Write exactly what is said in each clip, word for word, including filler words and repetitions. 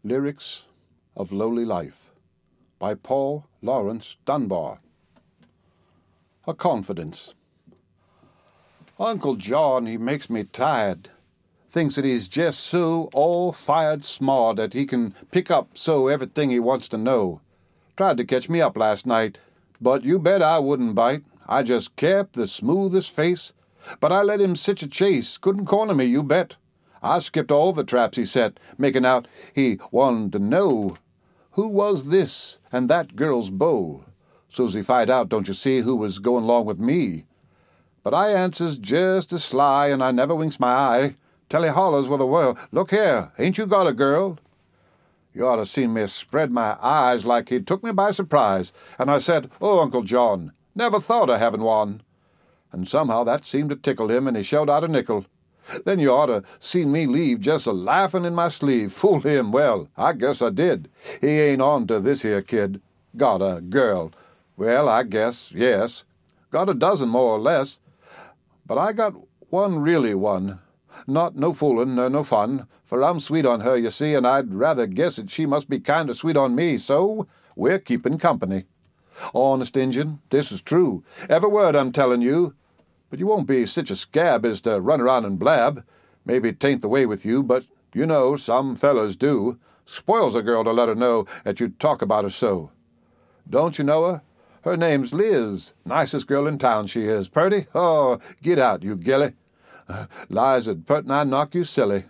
Lyrics of Lowly Life by Paul Laurence Dunbar. A Confidence. Uncle John, he makes me tired. Thinks that he's just so all-fired smart that he can pick up so everything he wants to know. Tried to catch me up last night, but you bet I wouldn't bite. I just kept the smoothest face, but I let him sich a chase. Couldn't corner me, you bet. I skipped all the traps he set, making out he wanted to know who was this and that girl's beau. So's he find out, don't you see, who was going along with me. But I answers just as sly, and I never winks my eye, till he hollers with a whirl, "Look here, ain't you got a girl?" You ought to seen me spread my eyes like he took me by surprise, and I said, "Oh, Uncle John, never thought of having one." And somehow that seemed to tickle him, and he shelled out a nickel. Then you ought to seen me leave just a laughing in my sleeve. Fool him, well, I guess I did. He ain't on to this here kid. Got a girl. Well, I guess, yes. Got a dozen more or less. But I got one really one. Not no foolin' nor no fun, for I'm sweet on her, you see, and I'd rather guess that she must be kind of sweet on me, so we're keeping company. Honest Injun, this is true. Every word I'm telling you. But you won't be such a scab as to run around and blab. Maybe 'tain't the way with you, but you know, some fellers do. Spoils a girl to let her know that you talk about her so. Don't you know her? Her name's Liz. Nicest girl in town she is. Purty? Oh, get out, you gilly. Uh, Liza'd pert nigh knock you silly.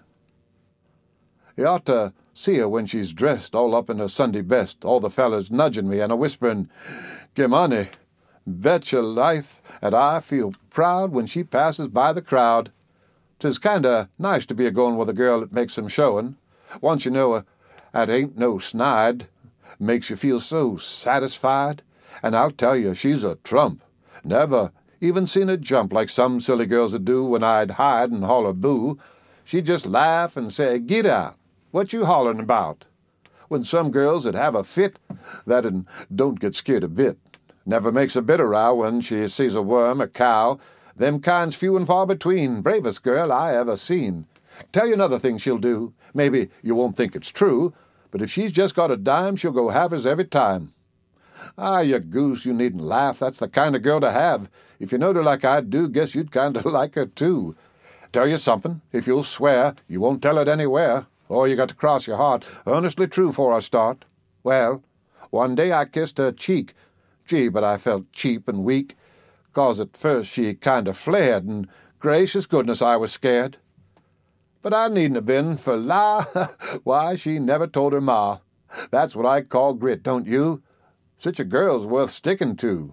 You ought to see her when she's dressed, all up in her Sunday best, all the fellers nudging me and a whispering, "Give money." Bet your life, and I feel proud when she passes by the crowd. 'Tis kinda nice to be a-goin' with a girl that makes some showin'. Once you know her, that ain't no snide. Makes you feel so satisfied. And I'll tell you, she's a trump. Never even seen her jump like some silly girls would do when I'd hide and holler boo. She'd just laugh and say, "Get out. What you hollerin' about?" When some girls would have a fit, that'd don't get scared a bit. Never makes a bit of row when she sees a worm, a cow. Them kinds few and far between. Bravest girl I ever seen. Tell you another thing she'll do. Maybe you won't think it's true, but if she's just got a dime, she'll go halvers every time. Ah, you goose, you needn't laugh. That's the kind of girl to have. If you knowed her like I do, guess you'd kind of like her, too. Tell you something, if you'll swear, you won't tell it anywhere. Or you got to cross your heart. Earnestly true for I start. Well, one day I kissed her cheek. Gee, but I felt cheap and weak, 'cause at first she kind of flared, and gracious goodness, I was scared. But I needn't have been, for la, why, she never told her ma. That's what I call grit, don't you? Such a girl's worth sticking to.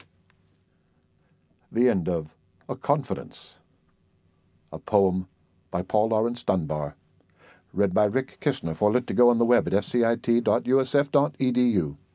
The end of A Confidence, a poem by Paul Laurence Dunbar, read by Rick Kishner for Lit to Go on the web at f c i t dot u s f dot e d u.